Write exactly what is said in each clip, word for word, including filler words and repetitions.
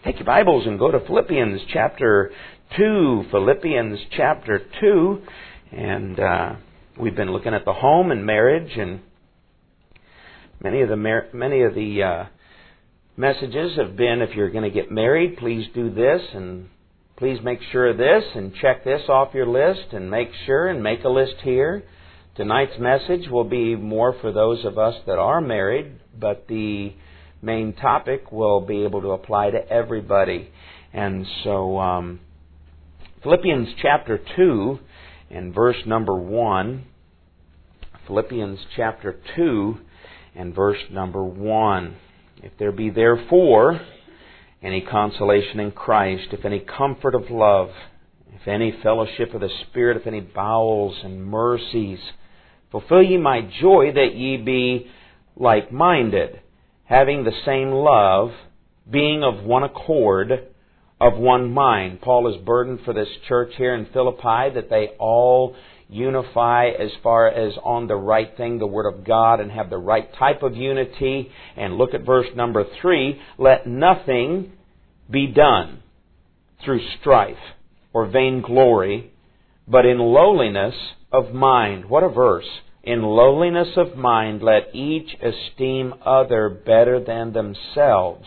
Take your Bibles and go to Philippians chapter two. Philippians chapter two. And uh, we've been looking at the home and marriage, and many of the mar- many of the uh, messages have been, if you're going to get married, please do this, and please make sure of this, and check this off your list, and make sure, and make a list here. Tonight's message will be more for those of us that are married, but the main topic will be able to apply to everybody. And so, um, Philippians chapter two and verse number one. Philippians chapter two and verse number one. If there be therefore any consolation in Christ, if any comfort of love, if any fellowship of the Spirit, if any bowels and mercies, fulfill ye my joy, that ye be like-minded, having the same love, being of one accord, of one mind. Paul is burdened for this church here in Philippi that they all unify as far as on the right thing, the Word of God, and have the right type of unity. And look at verse number three. Let nothing be done through strife or vainglory, but in lowliness of mind. What a verse. In lowliness of mind, let each esteem other better than themselves.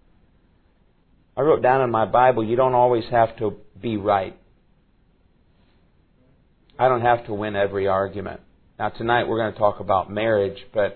I wrote down in my Bible, you don't always have to be right. I don't have to win every argument. Now tonight we're going to talk about marriage, but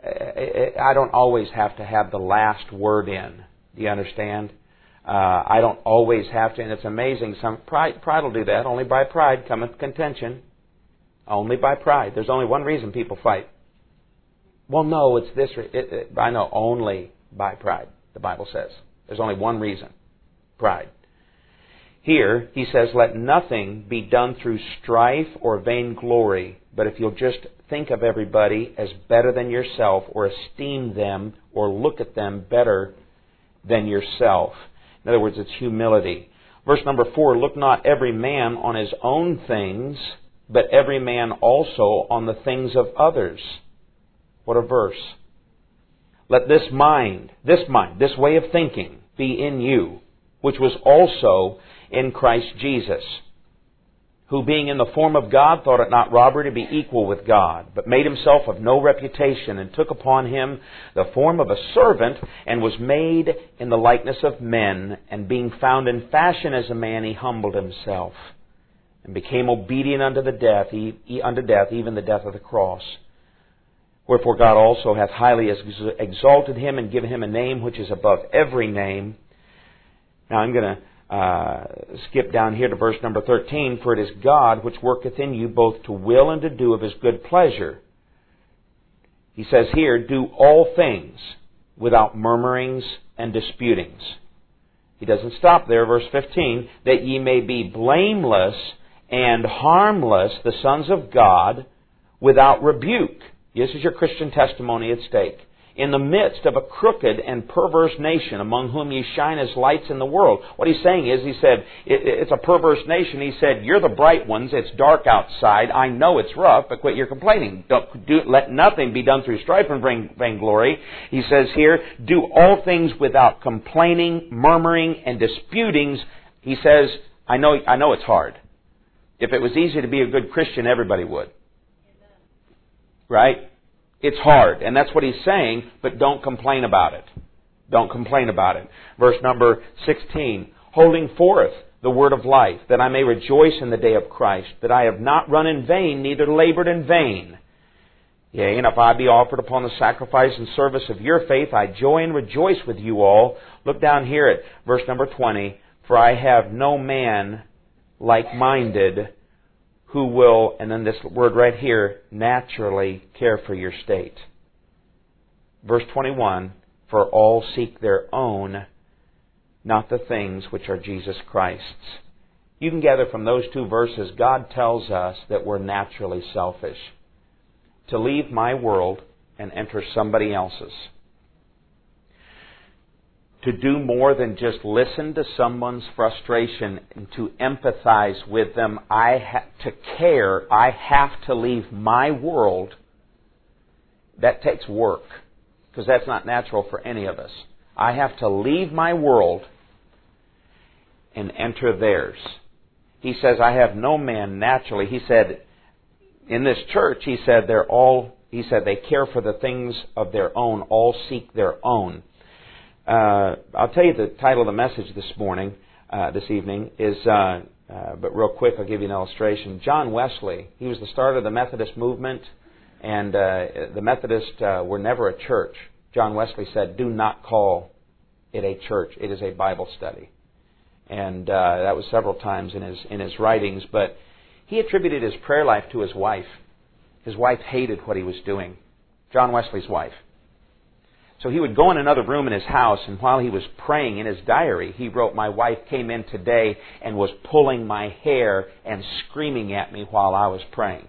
I don't always have to have the last word in. Do you understand? Uh, I don't always have to, and it's amazing. Some pride, pride will do that. Only by pride cometh contention. Only by pride. There's only one reason people fight. Well, no, it's this. It, it, I know, only by pride, the Bible says. There's only one reason. Pride. Here, he says, let nothing be done through strife or vainglory, but if you'll just think of everybody as better than yourself, or esteem them, or look at them better than yourself. In other words, it's humility. Verse number four, look not every man on his own things, but every man also on the things of others. What a verse. Let this mind, this mind, this way of thinking be in you, which was also in Christ Jesus, who being in the form of God thought it not robbery to be equal with God, but made himself of no reputation, and took upon him the form of a servant, and was made in the likeness of men, and being found in fashion as a man, he humbled himself, and became obedient unto the death, unto death, even the death of the cross. Wherefore God also hath highly exalted him, and given him a name which is above every name. Now I'm going to uh, skip down here to verse number thirteen. For it is God which worketh in you both to will and to do of His good pleasure. He says here, do all things without murmurings and disputings. He doesn't stop there. Verse fifteen, that ye may be blameless and harmless, the sons of God, without rebuke. This is your Christian testimony at stake. In the midst of a crooked and perverse nation, among whom ye shine as lights in the world. What he's saying is, he said, it, it's a perverse nation. He said, you're the bright ones. It's dark outside. I know it's rough, but quit your complaining. Don't do, let nothing be done through strife and vainglory. He says here, do all things without complaining, murmuring, and disputings. He says, I know, I know it's hard. If it was easy to be a good Christian, everybody would. Right? It's hard. And that's what he's saying, but don't complain about it. Don't complain about it. Verse number sixteen. Holding forth the word of life, that I may rejoice in the day of Christ, that I have not run in vain, neither labored in vain. Yea, and if I be offered upon the sacrifice and service of your faith, I joy and rejoice with you all. Look down here at verse number twenty. For I have no man like-minded who will, and then this word right here, naturally care for your state. Verse twenty-one, for all seek their own, not the things which are Jesus Christ's. You can gather from those two verses, God tells us that we're naturally selfish. To leave my world and enter somebody else's. To do more than just listen to someone's frustration and to empathize with them. I ha- to care. I have to leave my world. That takes work, because that's not natural for any of us. I have to leave my world and enter theirs. He says, I have no man naturally. He said, in this church, he said, they're all, he said, they care for the things of their own, all seek their own. Uh, I'll tell you the title of the message this morning, uh, this evening, is, uh, uh, but real quick, I'll give you an illustration. John Wesley, he was the start of the Methodist movement, and uh, the Methodists uh, were never a church. John Wesley said, do not call it a church. It is a Bible study. And uh, that was several times in his in his writings. But he attributed his prayer life to his wife. His wife hated what he was doing. John Wesley's wife. So he would go in another room in his house, and while he was praying in his diary, he wrote, my wife came in today and was pulling my hair and screaming at me while I was praying.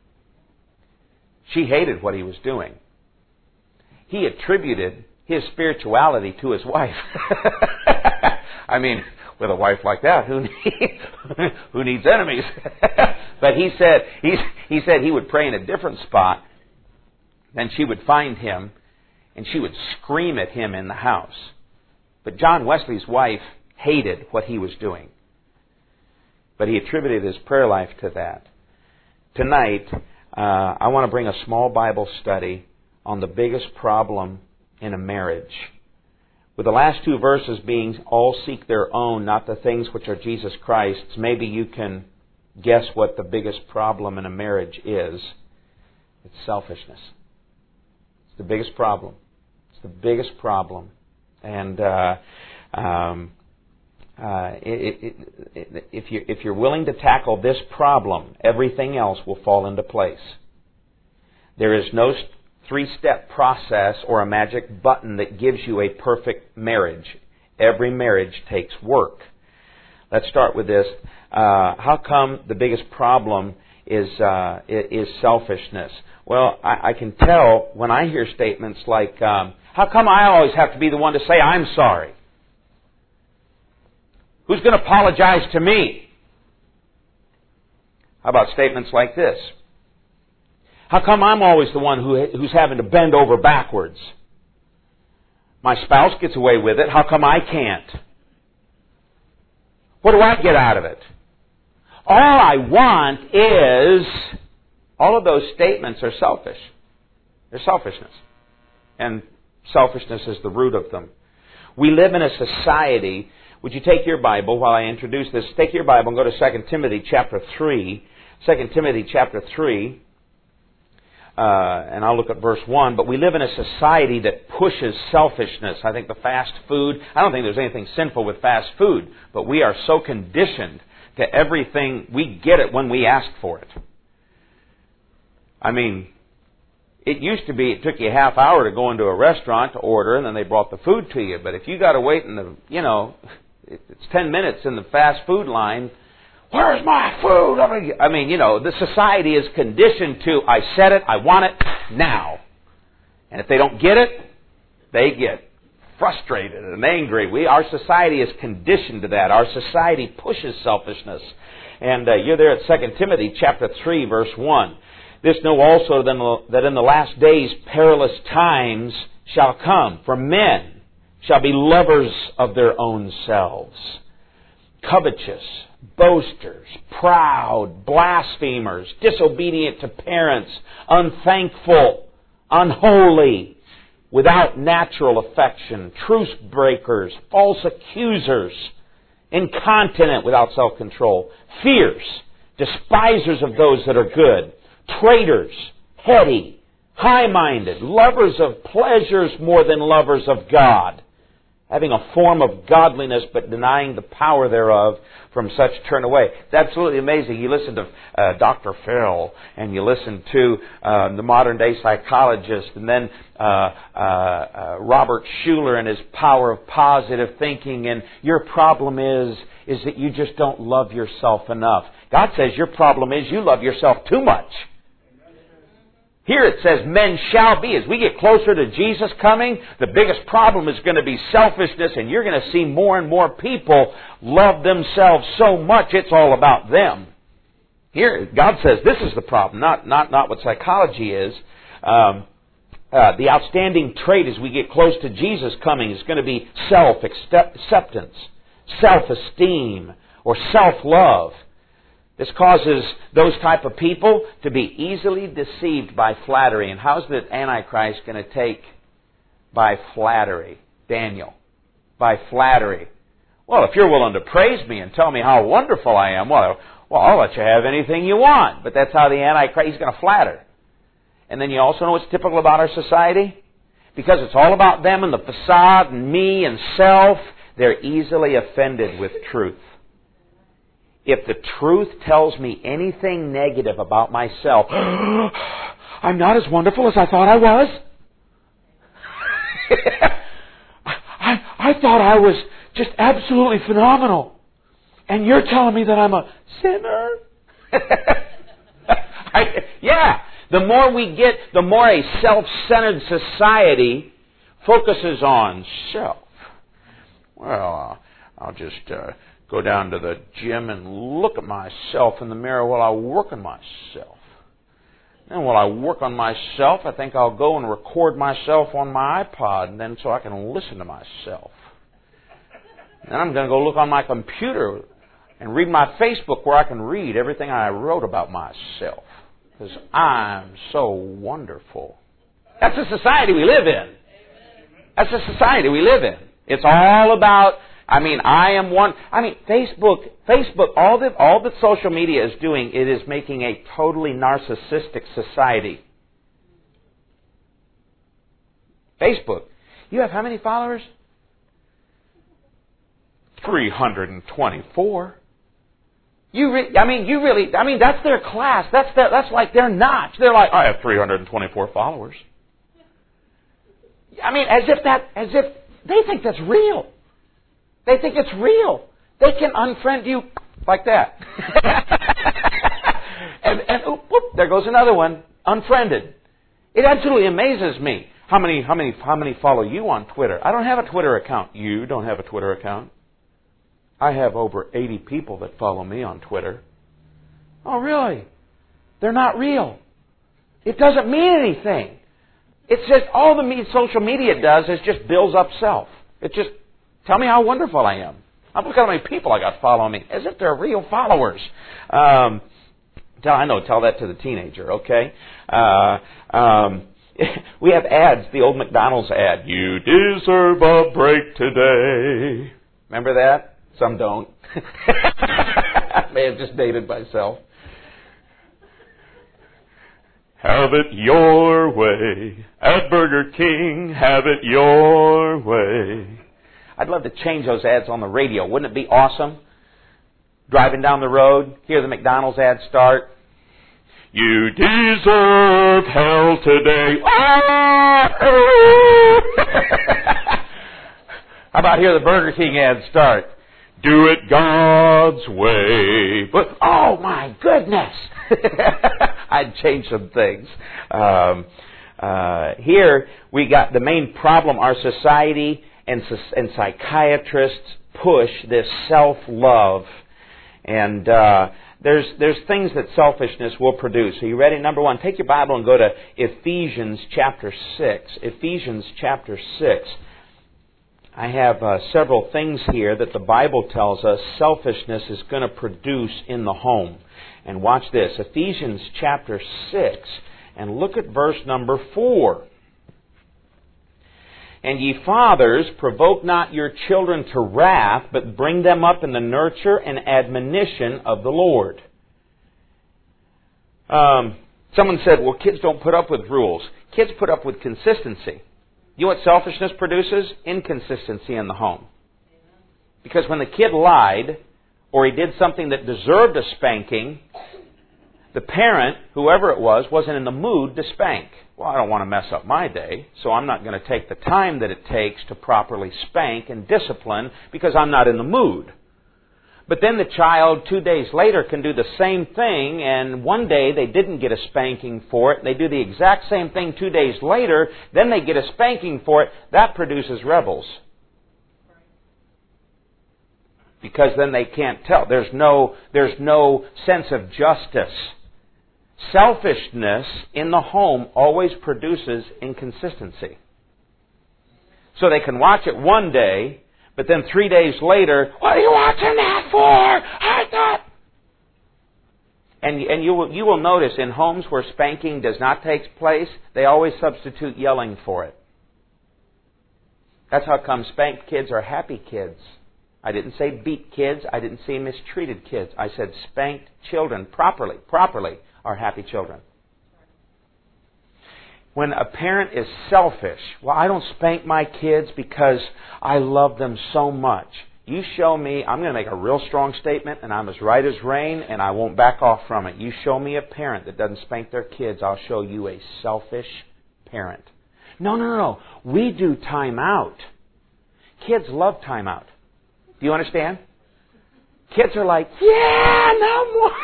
She hated what he was doing. He attributed his spirituality to his wife. I mean, with a wife like that, who needs, who needs enemies? But he said he, he said he would pray in a different spot, then she would find him, and she would scream at him in the house. But John Wesley's wife hated what he was doing. But he attributed his prayer life to that. Tonight, uh, I want to bring a small Bible study on the biggest problem in a marriage. With the last two verses being, all seek their own, not the things which are Jesus Christ's, maybe you can guess what the biggest problem in a marriage is. It's selfishness. It's the biggest problem. It's the biggest problem. And uh, um, uh, it, it, it, if, you, if you're willing to tackle this problem, everything else will fall into place. There is no three-step process or a magic button that gives you a perfect marriage. Every marriage takes work. Let's start with this. Uh, how come the biggest problem is uh, is selfishness? Well, I, I can tell when I hear statements like, um, how come I always have to be the one to say I'm sorry? Who's going to apologize to me? How about statements like this? How come I'm always the one who, who's having to bend over backwards? My spouse gets away with it. How come I can't? What do I get out of it? All I want is... All of those statements are selfish. They're selfishness. And selfishness is the root of them. We live in a society... Would you take your Bible while I introduce this? Take your Bible and go to Second Timothy chapter three. Second Timothy chapter three. Uh, and I'll look at verse one. But we live in a society that pushes selfishness. I think the fast food... I don't think there's anything sinful with fast food. But we are so conditioned to everything. We get it when we ask for it. I mean, it used to be it took you a half hour to go into a restaurant to order, and then they brought the food to you. But if you got to wait in the, you know, it's ten minutes in the fast food line, where's my food? I mean, you know, the society is conditioned to, I said it, I want it now. And if they don't get it, they get frustrated and angry. We, our society is conditioned to that. Our society pushes selfishness. And uh, you're there at Second Timothy chapter three, verse one. This know also that in the last days perilous times shall come, for men shall be lovers of their own selves, covetous, boasters, proud, blasphemers, disobedient to parents, unthankful, unholy, without natural affection, truce breakers, false accusers, incontinent, without self-control, fierce, despisers of those that are good, traitors, heady, high-minded, lovers of pleasures more than lovers of God, having a form of godliness but denying the power thereof, from such turn away. It's absolutely amazing. You listen to uh, Doctor Phil, and you listen to uh, the modern-day psychologist, and then uh, uh, uh, Robert Schuller and his power of positive thinking, and your problem is, is that you just don't love yourself enough. God says your problem is you love yourself too much. Here it says men shall be. As we get closer to Jesus coming, the biggest problem is going to be selfishness, and you're going to see more and more people love themselves so much it's all about them. Here, God says this is the problem, not not, not what psychology is. Um, uh, the outstanding trait as we get close to Jesus coming is going to be self-acceptance. self-esteem or self-love. This causes those type of people to be easily deceived by flattery. And how's the Antichrist going to take by flattery? Daniel, by flattery. Well, if you're willing to praise me and tell me how wonderful I am, well, well, I'll let you have anything you want. But that's how the Antichrist, he's going to flatter. And then you also know what's typical about our society? Because it's all about them and the facade and me and self, they're easily offended with truth. If the truth tells me anything negative about myself, I'm not as wonderful as I thought I was. I, I thought I was just absolutely phenomenal. And you're telling me that I'm a sinner? I, yeah. The more we get, the more a self-centered society focuses on self. Well, uh, I'll just uh, go down to the gym and look at myself in the mirror while I work on myself. And while I work on myself, I think I'll go and record myself on my iPod, and then so I can listen to myself. Then I'm going to go look on my computer and read my Facebook where I can read everything I wrote about myself. Because I'm so wonderful. That's the society we live in. That's the society we live in. It's all about, I mean, I am one. I mean, Facebook, Facebook, all that, all that social media is doing, it is making a totally narcissistic society. Facebook. You have how many followers? three hundred twenty-four. You, re- I mean, you really, I mean, that's their class. That's their, that's like their notch. They're like, I have three hundred twenty-four followers. I mean, as if that, as if they think that's real. They think it's real. They can unfriend you like that. and and whoop, whoop, there goes another one, unfriended. It absolutely amazes me. How many, how many, how many follow you on Twitter? I don't have a Twitter account. You don't have a Twitter account. I have over eighty people that follow me on Twitter. Oh, really? They're not real. It doesn't mean anything. It's just, all the me- social media does is just builds up self. It just, tell me how wonderful I am. I'm looking at how many people I got following me, as if they're real followers. Um, tell, I know, tell that to the teenager, okay? Uh, um, we have ads, the old McDonald's ad. You deserve a break today. Remember that? Some don't. I may have just dated myself. Have it your way. At Burger King, have it your way. I'd love to change those ads on the radio. Wouldn't it be awesome? Driving down the road, hear the McDonald's ad start. You deserve hell today. How about hear the Burger King ad start? Do it God's way. But, oh my goodness! I'd change some things. Um, uh, here, we got the main problem. Our society and, and psychiatrists push this self-love. And uh, there's, there's things that selfishness will produce. Are you ready? Number one, take your Bible and go to Ephesians chapter six. Ephesians chapter six. I have uh, several things here that the Bible tells us selfishness is going to produce in the home. And watch this, Ephesians chapter six, and look at verse number four. And ye fathers, provoke not your children to wrath, but bring them up in the nurture and admonition of the Lord. Um, someone said, well, kids don't put up with rules. Kids put up with consistency. You know what selfishness produces? Inconsistency in the home. Because when the kid lied, or he did something that deserved a spanking, the parent, whoever it was, wasn't in the mood to spank. Well, I don't want to mess up my day, so I'm not going to take the time that it takes to properly spank and discipline because I'm not in the mood. But then the child, two days later, can do the same thing, and one day they didn't get a spanking for it. They do the exact same thing two days later, then they get a spanking for it. That produces rebels. Because then they can't tell. There's no, there's no sense of justice. Selfishness in the home always produces inconsistency. So they can watch it one day, But then three days later, what are you watching that for? I thought... And, and you will, you will notice in homes where spanking does not take place, they always substitute yelling for it. That's how come spanked kids are happy kids. I didn't say beat kids. I didn't say mistreated kids. I said spanked children properly, properly are happy children. When a parent is selfish, well, I don't spank my kids because I love them so much. You show me, I'm going to make a real strong statement, and I'm as right as rain, and I won't back off from it. You show me a parent that doesn't spank their kids, I'll show you a selfish parent. No, no, no, no. We do time out. Kids love time out. Do you understand? Kids are like, yeah, no more.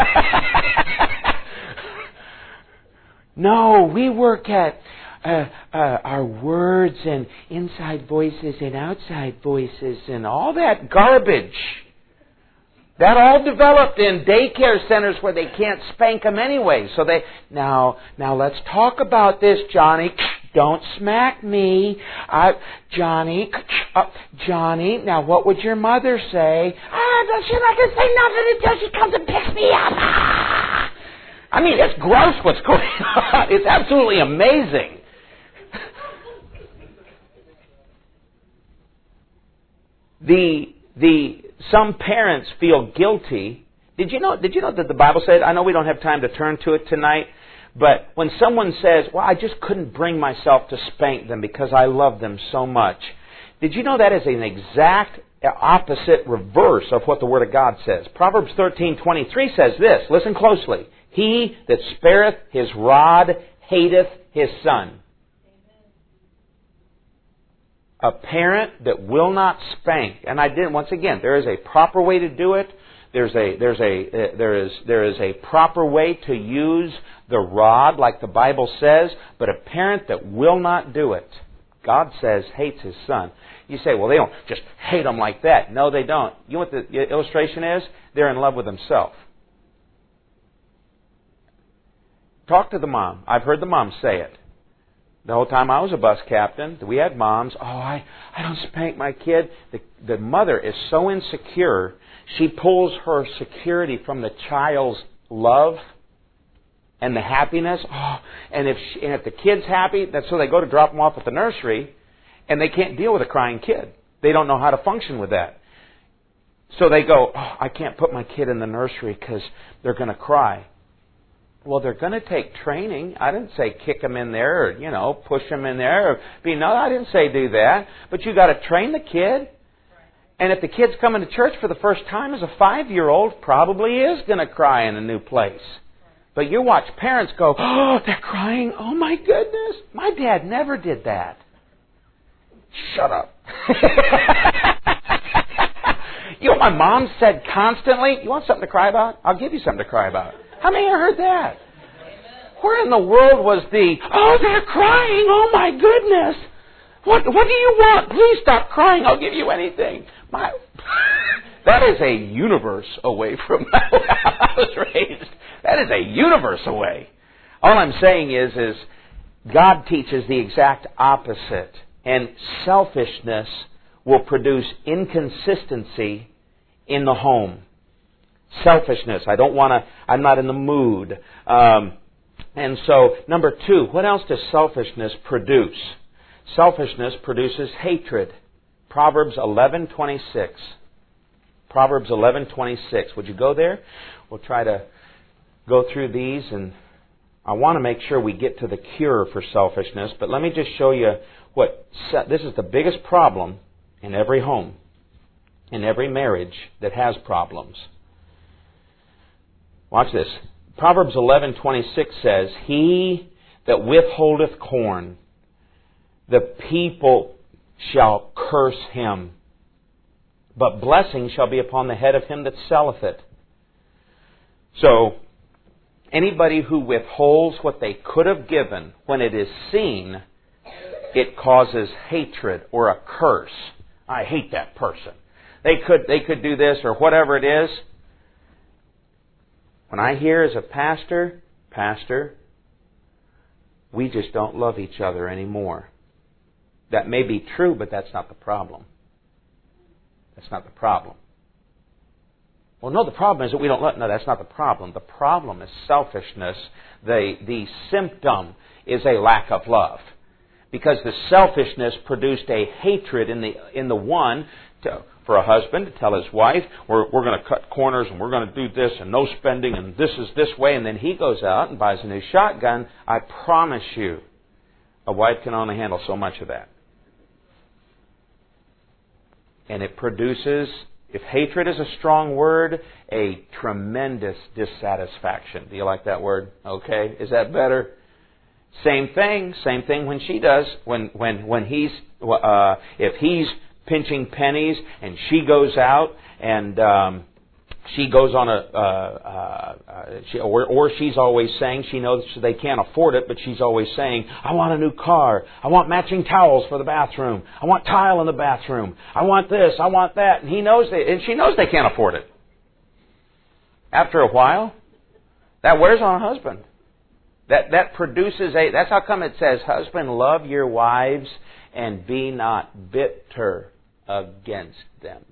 No, we work at uh, uh, our words and inside voices and outside voices and all that garbage. That all developed in daycare centers where they can't spank them anyway. So they, now, now let's talk about this, Johnny. Don't smack me. Uh, Johnny, uh, Johnny, now what would your mother say? Ah, she's not going to say nothing until she comes and picks me up. Ah! I mean, it's gross what's going on. It's absolutely amazing. The, the, some parents feel guilty. Did you know, did you know that the Bible said, I know we don't have time to turn to it tonight, but when someone says, well, I just couldn't bring myself to spank them because I love them so much. Did you know that is an exact opposite reverse of what the Word of God says? Proverbs thirteen twenty-three says this. Listen closely. He that spareth his rod hateth his son. A parent that will not spank, and I did once again, there is a proper way to do it. There's a there's a uh, there is there is a proper way to use the rod, like the Bible says. But a parent that will not do it, God says, hates his son. You say, well, they don't just hate him like that. No, they don't. You know what the illustration is? They're in love with themselves. Talk to the mom. I've heard the mom say it. The whole time I was a bus captain, we had moms, oh, I, I don't spank my kid. The, the mother is so insecure, she pulls her security from the child's love and the happiness. Oh, and if she, and if the kid's happy, that's so they go to drop them off at the nursery, and they can't deal with a crying kid. They don't know how to function with that. So they go, oh, I can't put my kid in the nursery because they're going to cry. Well, they're going to take training. I didn't say kick them in there or, you know, push them in there. Or be, no, I didn't say do that. But you got to train the kid. And if the kid's coming to church for the first time as a five-year-old, probably is going to cry in a new place. But you watch parents go, oh, they're crying. Oh, my goodness. My dad never did that. Shut up. You know what my mom said constantly? You want something to cry about? I'll give you something to cry about. How many of you heard that? Where in the world was the, oh, they're crying, oh my goodness. What what do you want? Please stop crying, I'll give you anything. My, that is a universe away from how I was raised. That is a universe away. All I'm saying is, is God teaches the exact opposite. And selfishness will produce inconsistency in the home. Selfishness. I don't want to, I'm not in the mood. Um, and so, number two, what else does selfishness produce? Selfishness produces hatred. Proverbs eleven twenty-six. Proverbs eleven twenty-six. Would you go there? We'll try to go through these, and I want to make sure we get to the cure for selfishness, but let me just show you what, this is the biggest problem in every home, in every marriage that has problems. Watch this. Proverbs eleven twenty-six says, he that withholdeth corn, the people shall curse him, but blessing shall be upon the head of him that selleth it. So, anybody who withholds what they could have given, when it is seen, it causes hatred or a curse. I hate that person. They could, they could do this or whatever it is. When I hear as a pastor, Pastor, we just don't love each other anymore. That may be true, but that's not the problem. That's not the problem. Well, no, the problem is that we don't let... No, that's not the problem. The problem is selfishness. The, the symptom is a lack of love. Because the selfishness produced a hatred in the in the one to, for a husband to tell his wife, we're, we're going to cut corners and we're going to do this and no spending and this is this way. And then he goes out and buys a new shotgun. I promise you, a wife can only handle so much of that. And it produces, if hatred is a strong word, a tremendous dissatisfaction. Do you like that word? Okay. Is that better? Same thing. Same thing when she does. When when when he's uh, if he's pinching pennies and she goes out and um, she goes on a uh, uh, uh, she, or or she's always saying she knows they can't afford it, but she's always saying, I want a new car. I want matching towels for the bathroom. I want tile in the bathroom. I want this. I want that. And he knows they, and she knows they can't afford it. After a while, that wears on a husband. That that produces a... That's how come it says, husband, love your wives and be not bitter against them.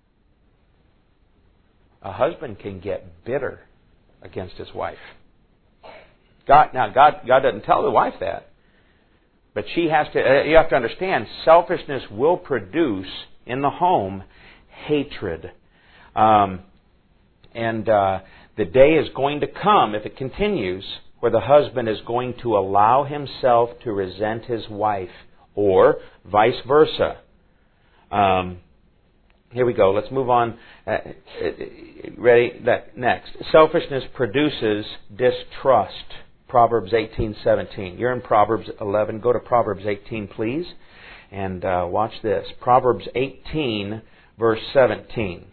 A husband can get bitter against his wife. God, now, God, God doesn't tell the wife that. But she has to... You have to understand, selfishness will produce in the home hatred. Um, and uh, the day is going to come, if it continues, where the husband is going to allow himself to resent his wife, or vice versa. Um, here we go. Let's move on. Uh, ready? That next. Selfishness produces distrust. Proverbs eighteen seventeen. You're in Proverbs eleven. Go to Proverbs eighteen, please, and uh, watch this. Proverbs eighteen, verse seventeen.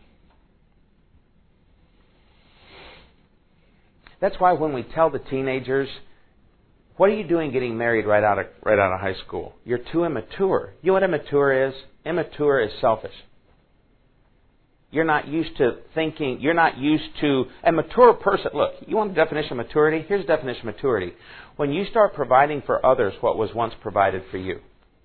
That's why when we tell the teenagers, what are you doing getting married right out of right out of high school? You're too immature. You know what immature is? Immature is selfish. You're not used to thinking, you're not used to... A mature person, look, you want the definition of maturity? Here's the definition of maturity. When you start providing for others what was once provided for you.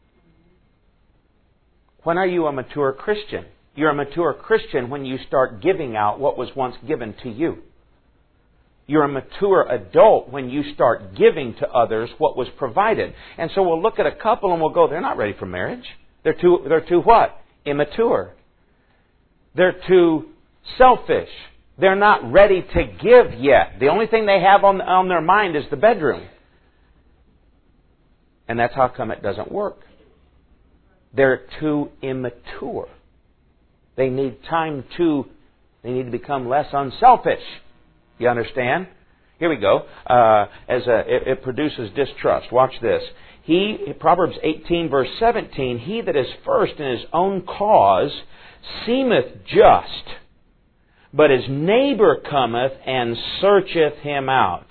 When are you a mature Christian? You're a mature Christian when you start giving out what was once given to you. You're a mature adult when you start giving to others what was provided. And so we'll look at a couple and we'll go, they're not ready for marriage. They're too, they're too what? Immature. They're too selfish. They're not ready to give yet. The only thing they have on, on their mind is the bedroom. And that's how come it doesn't work. They're too immature. They need time to, they need to become less unselfish. You understand? Here we go. Uh, as a, it, it produces distrust. Watch this. He, Proverbs eighteen, verse seventeen, he that is first in his own cause seemeth just, but his neighbor cometh and searcheth him out.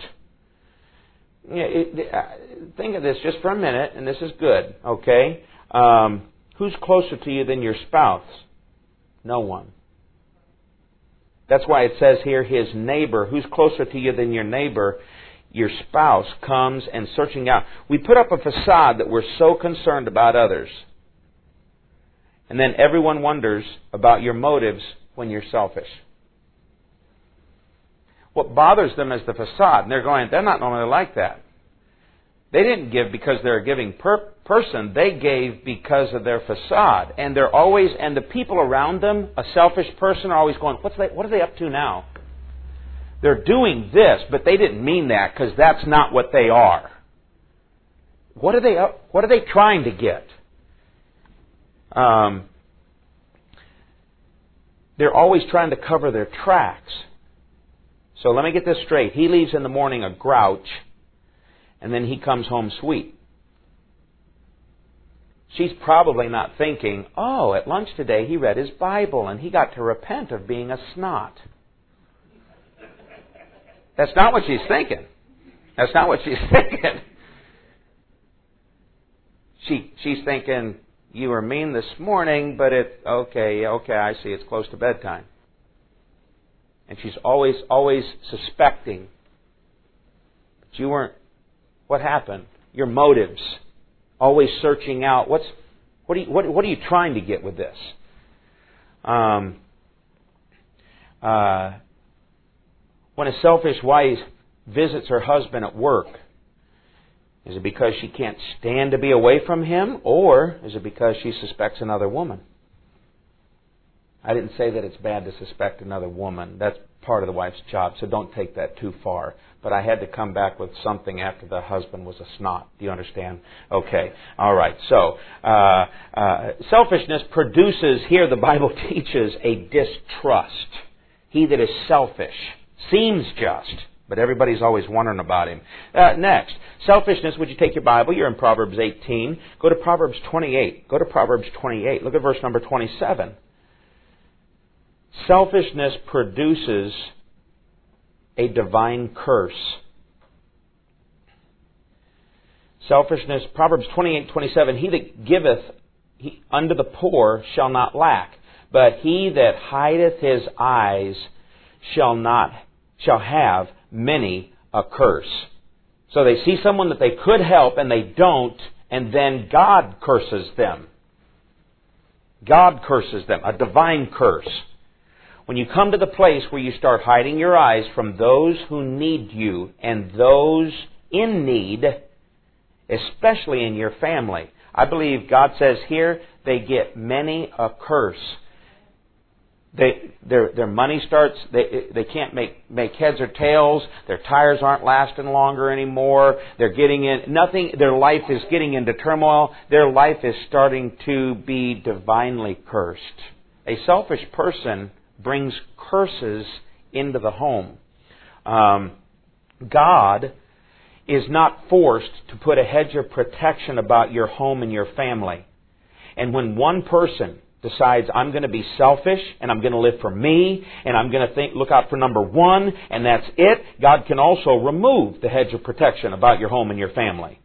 Think of this just for a minute, and this is good, okay? Um, who's closer to you than your spouse? No one. That's why it says here, his neighbor. Who's closer to you than your neighbor? Your spouse comes and searching out. We put up a facade that we're so concerned about others. And then everyone wonders about your motives when you're selfish. What bothers them is the facade. And they're going, they're not normally like that. They didn't give because they're a giving per- person. They gave because of their facade. And they're always, and the people around them, a selfish person, are always going, What's they, what are they up to now? They're doing this, but they didn't mean that because that's not what they are. What are they up, what are they trying to get? Um, they're always trying to cover their tracks. So let me get this straight. He leaves in the morning a grouch, and then he comes home sweet. She's probably not thinking, oh, at lunch today he read his Bible and he got to repent of being a snot. That's not what she's thinking. That's not what she's thinking. She she's thinking, you were mean this morning, but it okay, okay, I see, it's close to bedtime. And she's always, always suspecting. But you weren't, what happened? Your motives. Always searching out, what's, what are you, what, what are you trying to get with this? Um, uh, when a selfish wife visits her husband at work, is it because she can't stand to be away from him, or is it because she suspects another woman? I didn't say that it's bad to suspect another woman. That's part of the wife's job, so don't take that too far. But I had to come back with something after the husband was a snot. Do you understand? Okay. All right. So, uh, uh, selfishness produces, here the Bible teaches, a distrust. He that is selfish seems just, but everybody's always wondering about him. Uh, next, selfishness. Would you take your Bible? You're in Proverbs eighteen. Go to Proverbs twenty-eight. Go to Proverbs twenty-eight. Look at verse number twenty-seven. Selfishness produces a divine curse. Selfishness, Proverbs twenty-eight twenty-seven. He that giveth he, unto the poor shall not lack, but he that hideth his eyes shall not shall have many a curse. So they see someone that they could help and they don't, and then God curses them. God curses them, a divine curse. When you come to the place where you start hiding your eyes from those who need you and those in need, especially in your family, I believe God says here they get many a curse. They, their, their money starts, they, they can't make, make heads or tails. Their tires aren't lasting longer anymore. They're getting in, nothing, their life is getting into turmoil. Their life is starting to be divinely cursed. A selfish person brings curses into the home. Um, God is not forced to put a hedge of protection about your home and your family. And when one person decides, I'm going to be selfish, and I'm going to live for me, and I'm going to think, look out for number one, and that's it, God can also remove the hedge of protection about your home and your family.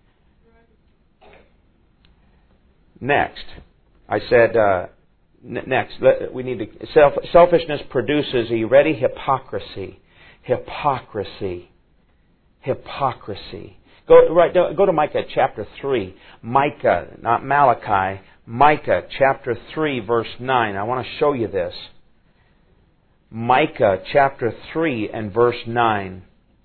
Next, I said, uh, n- next, we need to, self, selfishness produces, are you ready? Hypocrisy. Hypocrisy. Hypocrisy. Go, right, go to Micah chapter three. Micah, not Malachi. Micah chapter three verse nine. I want to show you this. Micah chapter three and verse nine.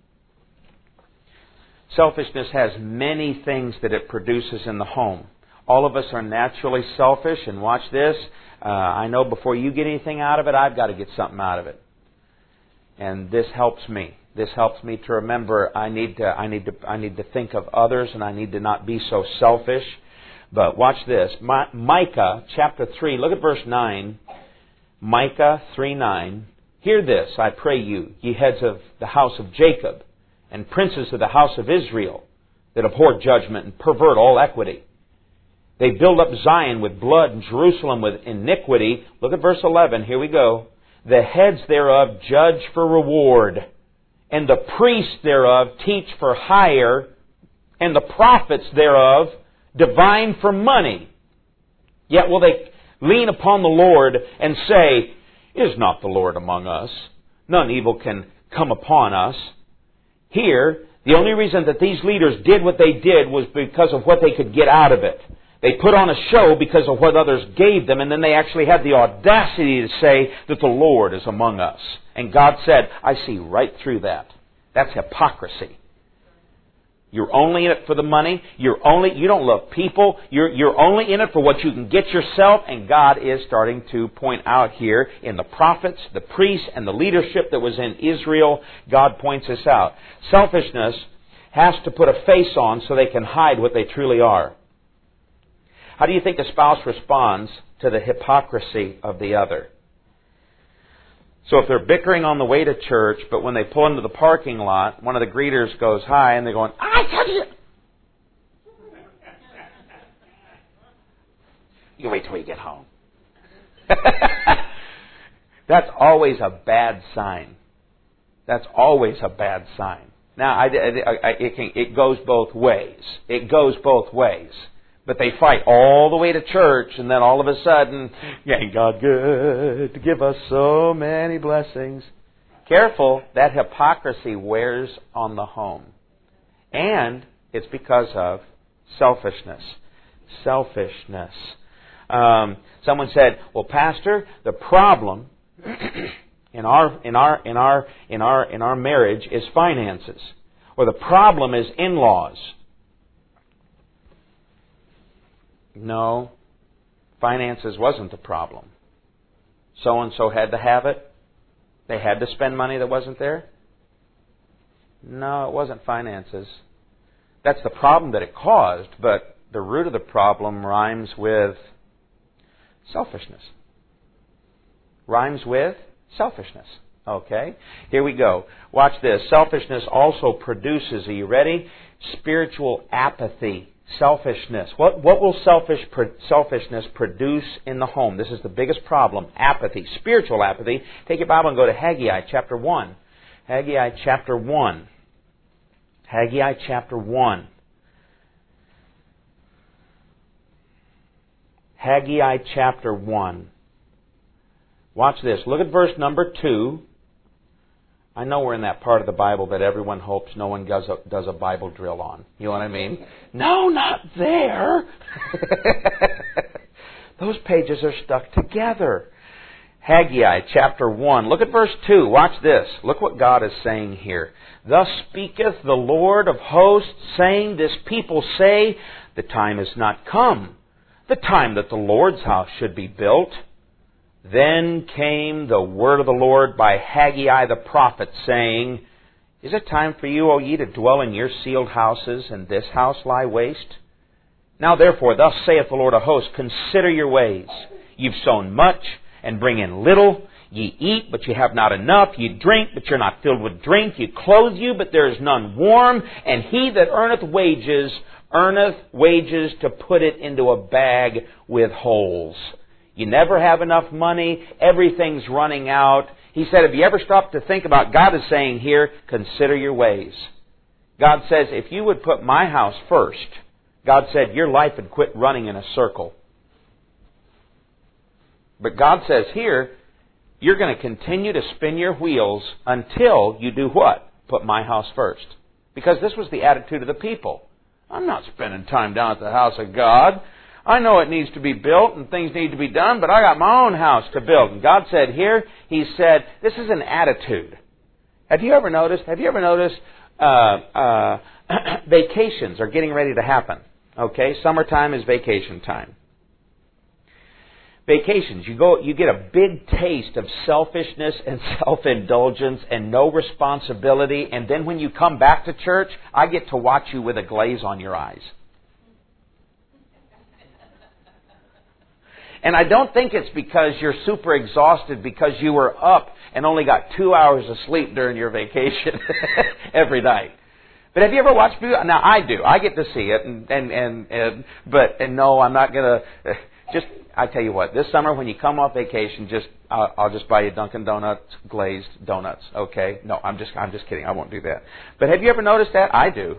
Selfishness has many things that it produces in the home. All of us are naturally selfish, and watch this. Uh, I know before you get anything out of it, I've got to get something out of it. And this helps me. This helps me to remember I need to I need to I need to think of others, and I need to not be so selfish. But watch this. My, Micah chapter three, look at verse nine. Micah three nine. Hear this, I pray you, ye heads of the house of Jacob, and princes of the house of Israel, that abhor judgment and pervert all equity. They build up Zion with blood and Jerusalem with iniquity. Look at verse eleven. Here we go. The heads thereof judge for reward, and the priests thereof teach for hire, and the prophets thereof divine for money. Yet will they lean upon the Lord and say, is not the Lord among us? None evil can come upon us. Here, the only reason that these leaders did what they did was because of what they could get out of it. They put on a show because of what others gave them, and then they actually had the audacity to say that the Lord is among us. And God said, I see right through that. That's hypocrisy. You're only in it for the money. You're only, you don't love people. You're, you're only in it for what you can get yourself. And God is starting to point out here in the prophets, the priests, and the leadership that was in Israel, God points this out. Selfishness has to put a face on so they can hide what they truly are. How do you think a spouse responds to the hypocrisy of the other? So if they're bickering on the way to church, but when they pull into the parking lot, one of the greeters goes, hi, and they're going, I tell you. You wait till you get home. That's always a bad sign. That's always a bad sign. Now, I, I, I, it, can, it goes both ways. It goes both ways. But they fight all the way to church, and then all of a sudden, ain't God good to give us so many blessings? Careful, that hypocrisy wears on the home. And it's because of selfishness. Selfishness. Um, someone said, "Well, Pastor, the problem in our in our in our in our in our marriage is finances, or the problem is in-laws." No, finances wasn't the problem. So and so had to have it. They had to spend money that wasn't there. No, it wasn't finances. That's the problem that it caused, but the root of the problem rhymes with selfishness. Rhymes with selfishness. Okay? Here we go. Watch this. Selfishness also produces, are you ready? Spiritual apathy. Selfishness. What, what will selfish, selfishness produce in the home? This is the biggest problem. Apathy. Spiritual apathy. Take your Bible and go to Haggai chapter one. Haggai chapter one. Haggai chapter one. Haggai chapter one. Watch this. Look at verse number two. I know we're in that part of the Bible that everyone hopes no one does a, does a Bible drill on. You know what I mean? No, not there. Those pages are stuck together. Haggai chapter one. Look at verse two. Watch this. Look what God is saying here. Thus speaketh the Lord of hosts, saying, This people say, The time is not come, the time that the Lord's house should be built. Then came the word of the Lord by Haggai the prophet, saying, Is it time for you, O ye, to dwell in your sealed houses, and this house lie waste? Now therefore, thus saith the Lord of hosts, Consider your ways. You've sown much, and bring in little. Ye eat, but ye have not enough. Ye drink, but you're not filled with drink. Ye clothe you, but there is none warm. And he that earneth wages, earneth wages to put it into a bag with holes. You never have enough money. Everything's running out. He said, have you ever stopped to think about, God is saying here, consider your ways. God says, if you would put my house first, God said, your life would quit running in a circle. But God says here, you're going to continue to spin your wheels until you do what? Put my house first. Because this was the attitude of the people. I'm not spending time down at the house of God. I know it needs to be built and things need to be done, but I got my own house to build. And God said here, He said, this is an attitude. Have you ever noticed, have you ever noticed uh, uh, vacations are getting ready to happen? Okay, summertime is vacation time. Vacations, you go, you get a big taste of selfishness and self-indulgence and no responsibility, and then when you come back to church, I get to watch you with a glaze on your eyes. And I don't think it's because you're super exhausted because you were up and only got two hours of sleep during your vacation every night. But have you ever watched people? Now I do. I get to see it, and and and, and but and no, I'm not gonna. Just I tell you what. This summer when you come off vacation, just I'll, I'll just buy you Dunkin' Donuts glazed donuts. Okay? No, I'm just I'm just kidding. I won't do that. But have you ever noticed that? I do.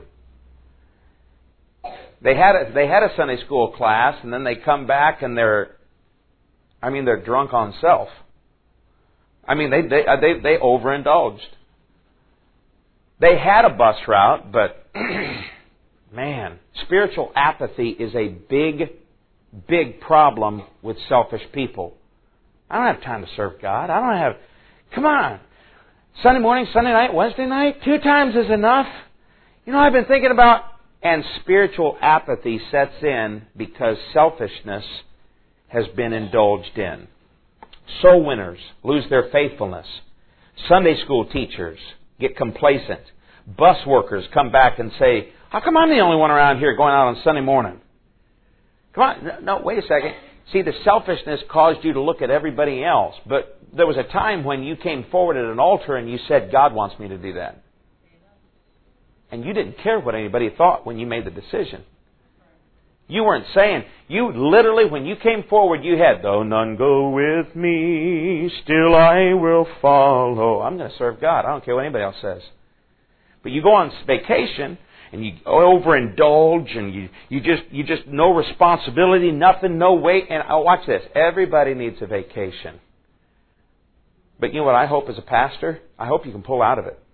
They had a, they had a Sunday school class, and then they come back and they're. I mean, they're drunk on self. I mean, they they they, they overindulged. They had a bus route, but man, spiritual apathy is a big, big problem with selfish people. I don't have time to serve God. I don't have. Come on, Sunday morning, Sunday night, Wednesday night, two times is enough. You know, I've been thinking about, and spiritual apathy sets in because selfishness has been indulged in. Soul winners lose their faithfulness. Sunday school teachers get complacent. Bus workers come back and say, how come I'm the only one around here going out on Sunday morning? Come on, no, wait a second. See, the selfishness caused you to look at everybody else. But there was a time when you came forward at an altar and you said, God wants me to do that. And you didn't care what anybody thought when you made the decision. You weren't saying, you literally, when you came forward, you had, though none go with me, still I will follow. I'm going to serve God. I don't care what anybody else says. But you go on vacation, and you overindulge, and you, you just, you just, no responsibility, nothing, no weight. And oh, watch this. Everybody needs a vacation. But you know what I hope as a pastor? I hope you can pull out of it.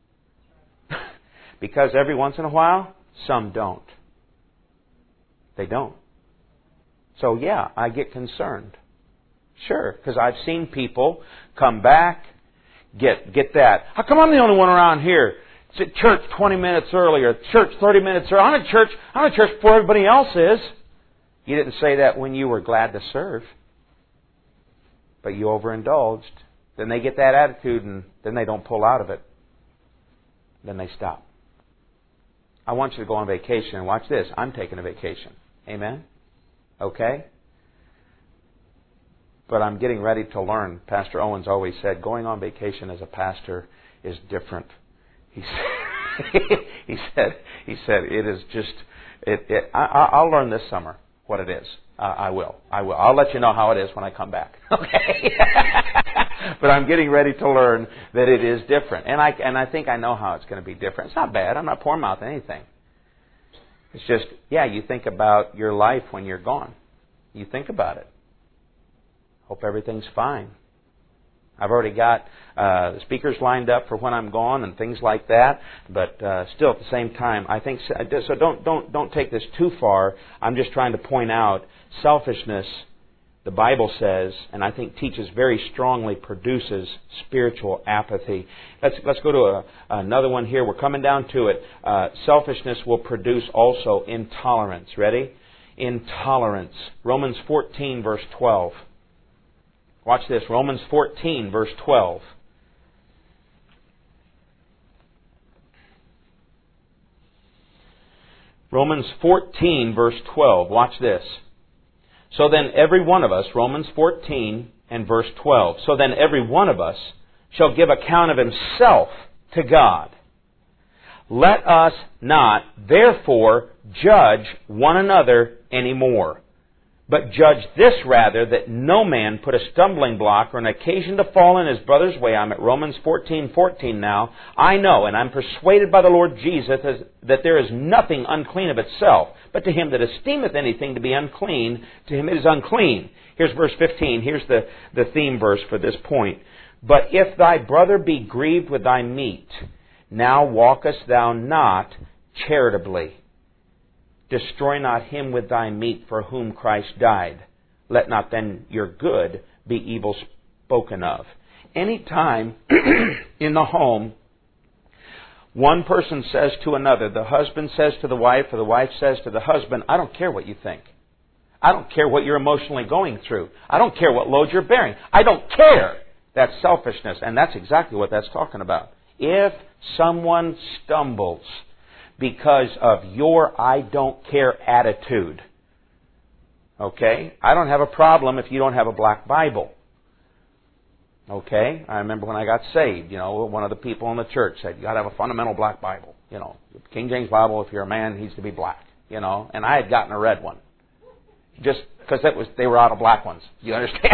Because every once in a while, some don't. They don't. So yeah, I get concerned. Sure, because I've seen people come back, get get that. How come I'm the only one around here? It's at church twenty minutes earlier, church thirty minutes earlier. I'm at church, I'm at church before everybody else is. You didn't say that when you were glad to serve. But you overindulged. Then they get that attitude and then they don't pull out of it. Then they stop. I want you to go on vacation and watch this. I'm taking a vacation. Amen? Okay? But I'm getting ready to learn. Pastor Owens always said, going on vacation as a pastor is different. He said, he said, he said it is just, it, it, I, I'll learn this summer what it is. Uh, I will. I will. I'll let you know how it is when I come back. Okay? But I'm getting ready to learn that it is different. And I, and I think I know how it's going to be different. It's not bad. I'm not pouring mouth anything. It's just, yeah, you think about your life when you're gone. You think about it. Hope everything's fine. I've already got uh, the speakers lined up for when I'm gone and things like that. But uh, still, at the same time, I think so. so don't don't don't take this too far. I'm just trying to point out selfishness. The Bible says, and I think teaches very strongly, produces spiritual apathy. Let's let's go to a, another one here. We're coming down to it. Uh, selfishness will produce also intolerance. Ready? Intolerance. Romans fourteen, verse twelve. Watch this. Romans fourteen, verse twelve. Romans fourteen, verse twelve. Watch this. So then every one of us, Romans fourteen and verse twelve, so then every one of us shall give account of himself to God. Let us not, therefore, judge one another anymore, but judge this rather, that no man put a stumbling block or an occasion to fall in his brother's way. I'm at Romans fourteen fourteen now. I know, and I'm persuaded by the Lord Jesus, that there is nothing unclean of itself, but to him that esteemeth anything to be unclean, to him it is unclean. Here's verse fifteen. Here's the, the theme verse for this point. But if thy brother be grieved with thy meat, now walkest thou not charitably. Destroy not him with thy meat for whom Christ died. Let not then your good be evil spoken of. Any time in the home, one person says to another, the husband says to the wife, or the wife says to the husband, I don't care what you think. I don't care what you're emotionally going through. I don't care what load you're bearing. I don't care. That's selfishness, and that's exactly what that's talking about. If someone stumbles because of your I don't care attitude. Okay? I don't have a problem if you don't have a black Bible. Okay? I remember when I got saved, you know, one of the people in the church said, you got to have a fundamental black Bible. You know, King James Bible, if you're a man, needs to be black. You know, and I had gotten a red one. Just because that was they were out of black ones. You understand?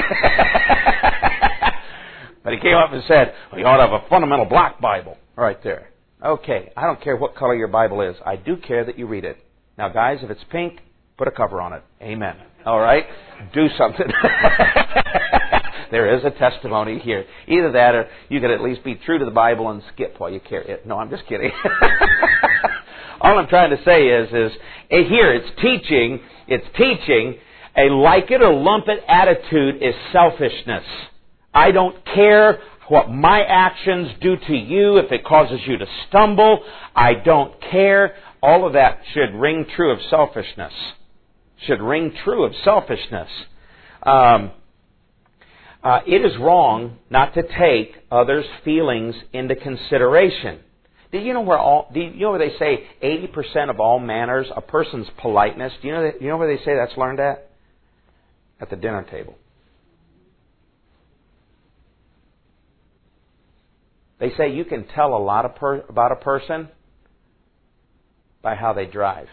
But he came up and said, well, you ought to have a fundamental black Bible right there. Okay, I don't care what color your Bible is. I do care that you read it. Now, guys, if it's pink, put a cover on it. Amen. All right? Do something. There is a testimony here. Either that or you could at least be true to the Bible and skip while you carry it. No, I'm just kidding. All I'm trying to say is, is here it's teaching, it's teaching a like it or lump it attitude is selfishness. I don't care what my actions do to you, if it causes you to stumble, I don't care. All of that should ring true of selfishness. Should ring true of selfishness. Um, uh, it is wrong not to take others' feelings into consideration. Do you know where all? Do you know where they say eighty percent of all manners, a person's politeness? Do you know? That, you know where they say that's learned at? At the dinner table. They say you can tell a lot of per- about a person by how they drive.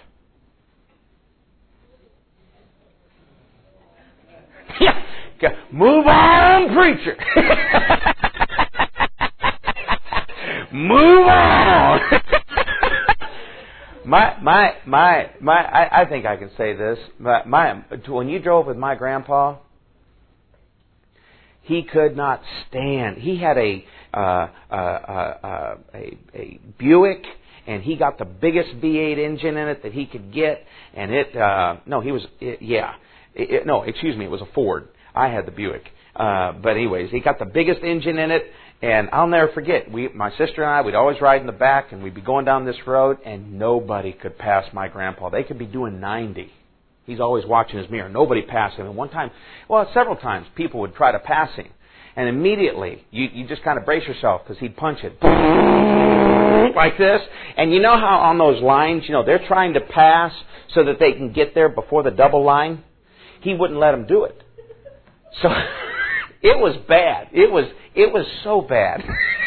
Move on, preacher. Move on. my my my my. I, I think I can say this. My, my when you drove with my grandpa, he could not stand. He had a uh, uh, uh, a, a Buick, and he got the biggest V eight engine in it that he could get. And it, uh, no, he was, it, yeah. It, it, no, excuse me, it was a Ford. I had the Buick. Uh, but anyways, he got the biggest engine in it, and I'll never forget. We, my sister and I, we'd always ride in the back, and we'd be going down this road, and nobody could pass my grandpa. They could be doing ninety. He's always watching his mirror. Nobody passed him. And one time, well, several times, people would try to pass him. And immediately, you, you just kind of brace yourself because he'd punch it like this. And you know how on those lines, you know, they're trying to pass so that they can get there before the double line? He wouldn't let them do it. So it was bad. It was it was so bad.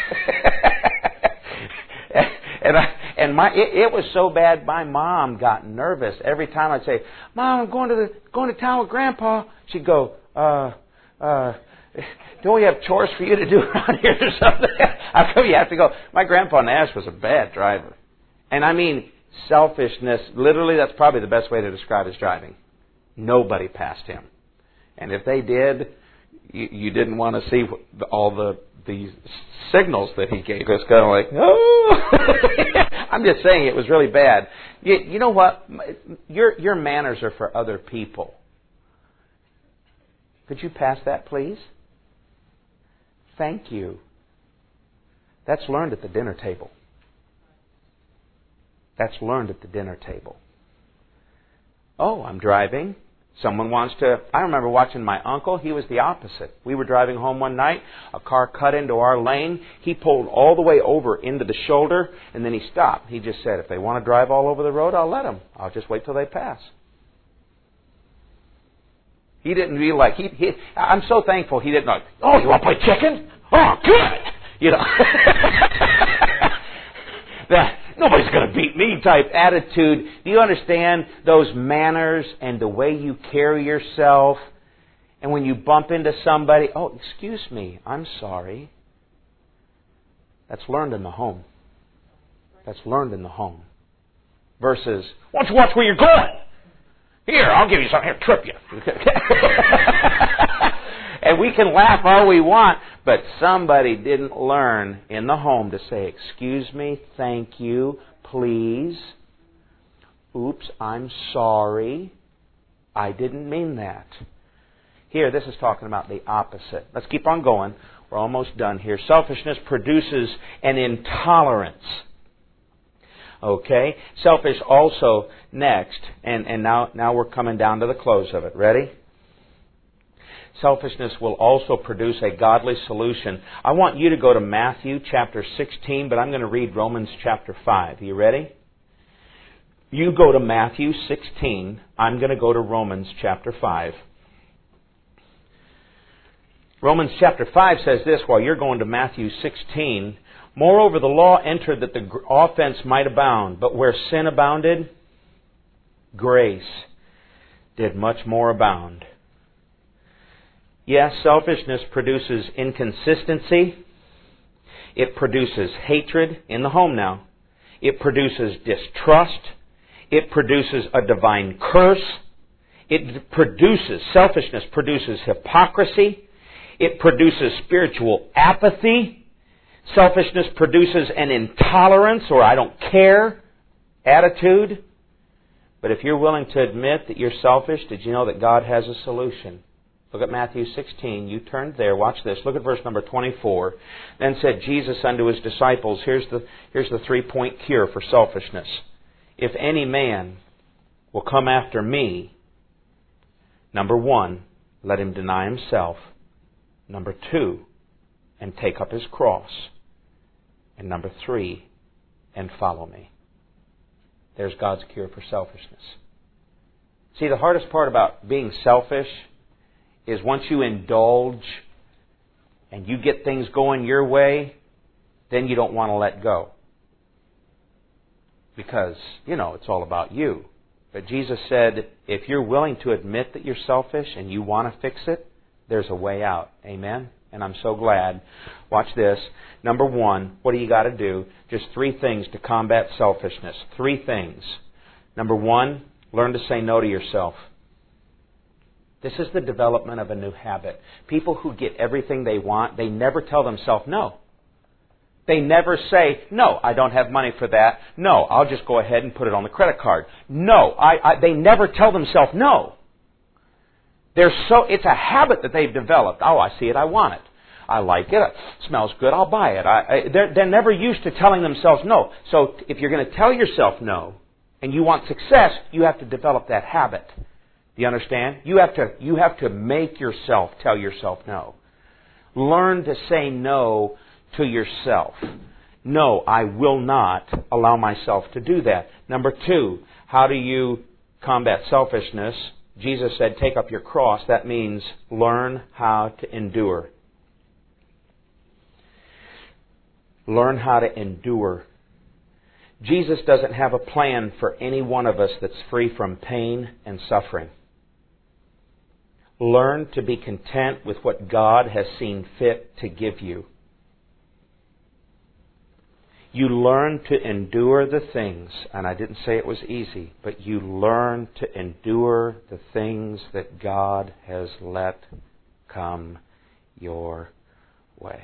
and I, and my it, it was so bad. My mom got nervous every time I'd say, "Mom, I'm going to the going to town with Grandpa." She'd go, "Uh, uh." Don't we have chores for you to do around here or something?" How come you have to go? My grandpa Nash was a bad driver. And I mean, selfishness, literally that's probably the best way to describe his driving. Nobody passed him. And if they did, you, you didn't want to see all the, the signals that he gave. It was kind of like, oh! I'm just saying it was really bad. You, you know what? Your, your manners are for other people. Could you pass that, please? Thank you. That's learned at the dinner table. That's learned at the dinner table. Oh, I'm driving. Someone wants to... I remember watching my uncle. He was the opposite. We were driving home one night. A car cut into our lane. He pulled all the way over into the shoulder, and then he stopped. He just said, if they want to drive all over the road, I'll let them. I'll just wait till they pass. He didn't feel like he, he. I'm so thankful he didn't like. Oh, you want to play chicken? Oh, good. You know, that nobody's going to beat me type attitude. Do you understand those manners and the way you carry yourself? And when you bump into somebody, oh, excuse me, I'm sorry. That's learned in the home. That's learned in the home. Versus, why don't you watch where you're going? Here, I'll give you something. Here, trip you. And we can laugh all we want, but somebody didn't learn in the home to say, excuse me, thank you, please. Oops, I'm sorry. I didn't mean that. Here, this is talking about the opposite. Let's keep on going. We're almost done here. Selfishness produces an intolerance. Okay? Selfish also next, and, and now, now we're coming down to the close of it. Ready? Selfishness will also produce a godly solution. I want you to go to Matthew chapter sixteen, but I'm going to read Romans chapter five. Are you ready? You go to Matthew sixteen. I'm going to go to Romans chapter five. Romans chapter five says this while you're going to Matthew sixteen. Moreover, the law entered that the offense might abound, but where sin abounded, grace did much more abound. Yes, selfishness produces inconsistency. It produces hatred in the home now. It produces distrust. It produces a divine curse. It produces, selfishness produces hypocrisy. It produces spiritual apathy. Selfishness produces an intolerance or I don't care attitude. But if you're willing to admit that you're selfish, did you know that God has a solution? Look at Matthew sixteen. You turned there. Watch this. Look at verse number twenty-four. Then said Jesus unto his disciples, here's the, here's the three-point cure for selfishness. If any man will come after me, number one, let him deny himself. Number two, and take up his cross. And number three, and follow me. There's God's cure for selfishness. See, the hardest part about being selfish is once you indulge and you get things going your way, then you don't want to let go. Because, you know, it's all about you. But Jesus said, if you're willing to admit that you're selfish and you want to fix it, there's a way out. Amen? And I'm so glad. Watch this. Number one, what do you got to do? Just three things to combat selfishness. Three things. Number one, learn to say no to yourself. This is the development of a new habit. People who get everything they want, they never tell themselves no. They never say, no, I don't have money for that. No, I'll just go ahead and put it on the credit card. No, I, I, they never tell themselves no. They're so, it's a habit that they've developed. Oh, I see it, I want it. I like it, it smells good, I'll buy it. I, I, they're, they're never used to telling themselves no. So if you're going to tell yourself no, and you want success, you have to develop that habit. Do you understand? You have to, you have to make yourself tell yourself no. Learn to say no to yourself. No, I will not allow myself to do that. Number two, how do you combat selfishness? Jesus said, take up your cross. That means learn how to endure. Learn how to endure. Jesus doesn't have a plan for any one of us that's free from pain and suffering. Learn to be content with what God has seen fit to give you. You learn to endure the things, and I didn't say it was easy, but you learn to endure the things that God has let come your way.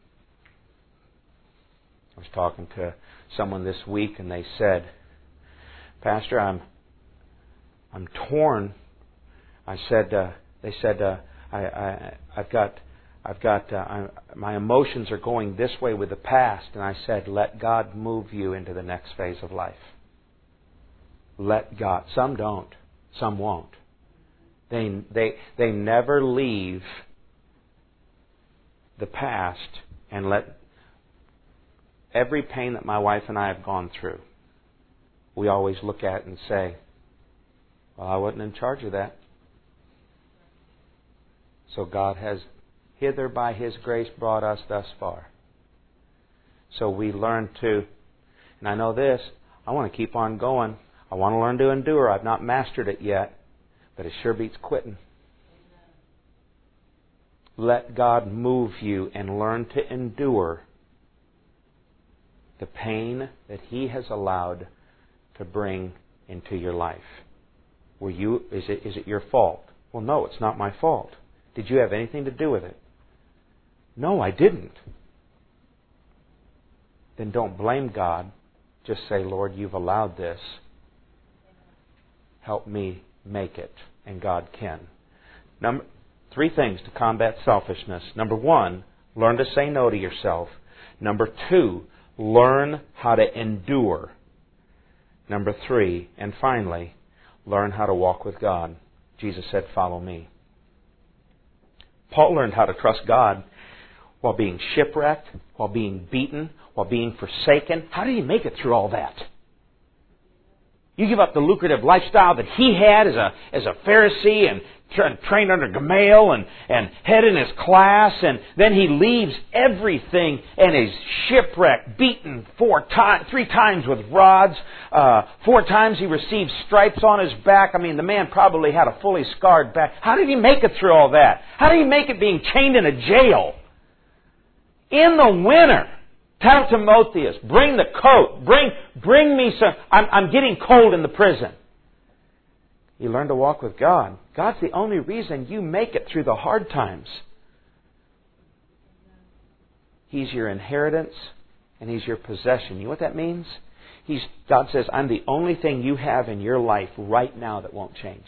I was talking to someone this week, and they said, Pastor, I'm I'm torn. I said, uh, they said, uh, I, I I've got. I've got, uh, I, my emotions are going this way with the past. And I said, let God move you into the next phase of life. Let God. Some don't. Some won't. They, they, they never leave the past and let every pain that my wife and I have gone through, we always look at and say, well, I wasn't in charge of that. So God has hither by His grace brought us thus far. So we learn to, and I know this, I want to keep on going. I want to learn to endure. I've not mastered it yet, but it sure beats quitting. Let God move you and learn to endure the pain that He has allowed to bring into your life. Were you, is it, is it your fault? Well, no, it's not my fault. Did you have anything to do with it? No, I didn't. Then don't blame God. Just say, Lord, you've allowed this. Help me make it. And God can. Number three things to combat selfishness. Number one, learn to say no to yourself. Number two, learn how to endure. Number three, and finally, learn how to walk with God. Jesus said, follow me. Paul learned how to trust God while being shipwrecked, while being beaten, while being forsaken. How did he make it through all that? You give up the lucrative lifestyle that he had as a as a Pharisee and tra- trained under Gamaliel and, and head in his class, and then he leaves everything and is shipwrecked, beaten four times, three times with rods. Uh, four times he received stripes on his back. I mean, the man probably had a fully scarred back. How did he make it through all that? How did he make it being chained in a jail? In the winter, tell Timotheus, bring the coat, bring bring me some, I'm, I'm getting cold in the prison. You learn to walk with God. God's the only reason you make it through the hard times. He's your inheritance and He's your possession. You know what that means? He's, God says, I'm the only thing you have in your life right now that won't change.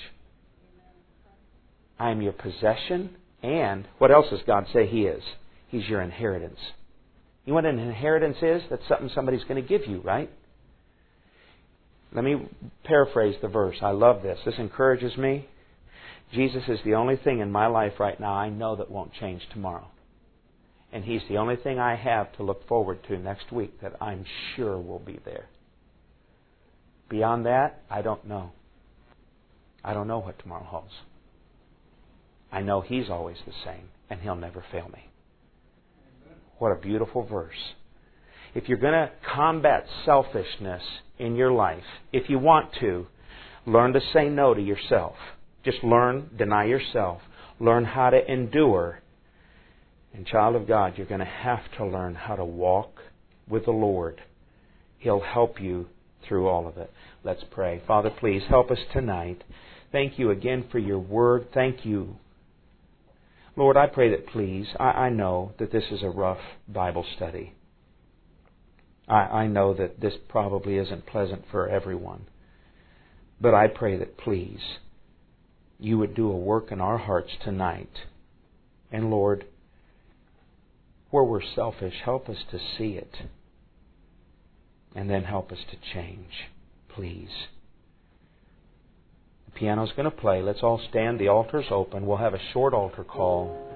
I am your possession, and what else does God say He is? He's your inheritance. You know what an inheritance is? That's something somebody's going to give you, right? Let me paraphrase the verse. I love this. This encourages me. Jesus is the only thing in my life right now I know that won't change tomorrow. And He's the only thing I have to look forward to next week that I'm sure will be there. Beyond that, I don't know. I don't know what tomorrow holds. I know He's always the same, and He'll never fail me. What a beautiful verse. If you're going to combat selfishness in your life, if you want to, learn to say no to yourself. Just learn, deny yourself. Learn how to endure. And child of God, you're going to have to learn how to walk with the Lord. He'll help you through all of it. Let's pray. Father, please help us tonight. Thank you again for your word. Thank you. Lord, I pray that please, I, I know that this is a rough Bible study. I, I know that this probably isn't pleasant for everyone. But I pray that please, You would do a work in our hearts tonight. And Lord, where we're selfish, help us to see it. And then help us to change, please. The piano's going to play. Let's all stand. The altar's open. We'll have a short altar call.